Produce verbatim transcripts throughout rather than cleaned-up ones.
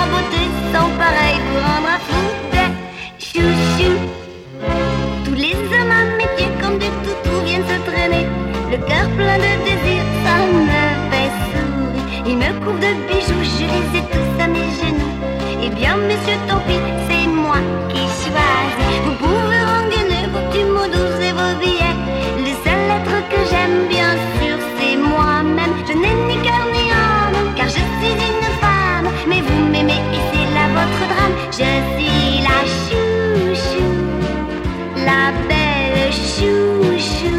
ma beauté sans pareil vous rendra fou de chouchou. Tous les hommes à mes pieds comme des toutous viennent se traîner, le cœur plein de désir, ça me fait sourire. Ils me couvrent de bijoux, je les ai tous à mes genoux. Eh bien monsieur tant pis, c'est moi qui choisis. Vous pouvez rengainer vos petits mots doux et vos billets. Le seul être que j'aime bien sûr c'est moi-même. Je n'ai ni cœur ni âme car je suis une femme. Mais vous m'aimez et c'est là votre drame. Je suis la chouchou, la belle chouchou.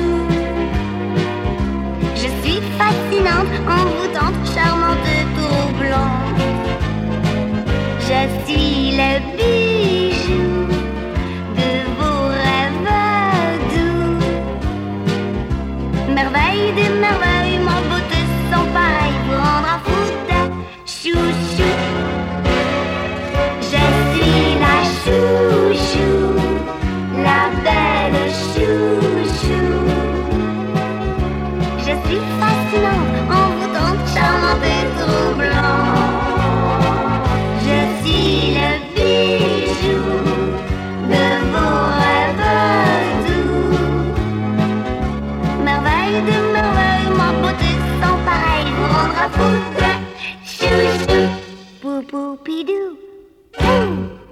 Je suis fascinante, envoûtante, charmante, troublante. Je suis le bijou de vos rêves doux. Merveille des merveilles, ma beauté sans pareil vous rendra fou de chouchou. Je suis la chouchou, la belle chouchou. Je suis fascinante, envoûtante, charmante et troublante. Je suis le bijou de vos rêves doux. Merveille de merveille, ma beauté sans pareil vous rendra fou de chouchou. Pou pou pidou.